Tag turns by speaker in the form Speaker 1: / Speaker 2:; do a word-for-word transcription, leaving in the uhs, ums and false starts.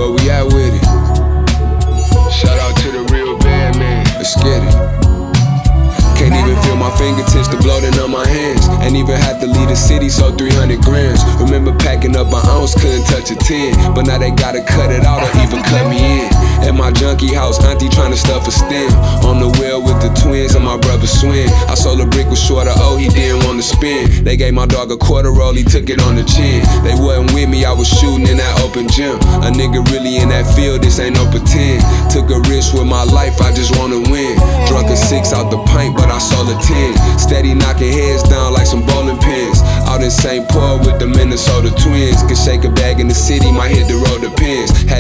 Speaker 1: Where we at with it? Shout out to the real bad man. Let's get it. Can't even feel my fingertips, the bloating on my hands. Ain't even had to leave the city, so three hundred grams. Remember packing up an ounce, couldn't touch a ten. But now they gotta cut it out or even cut me in. At my junkie house, auntie tryna stuff a stem. On the wheel with the twins and my brother swing. I sold a brick with shorter, oh, he didn't wanna spin. They gave my dog a quarter roll, he took it on the chin. They wasn't with me, I was shooting in that open gym. A nigga really in that field, this ain't no pretend. Took a risk with my life, I just wanna win. Drunk a six out the pint, but I sold a ten. Steady knocking heads down like some bowling pins. Out in Saint Paul with the Minnesota Twins. Could shake a bag in the city, might hit the road, depends. Had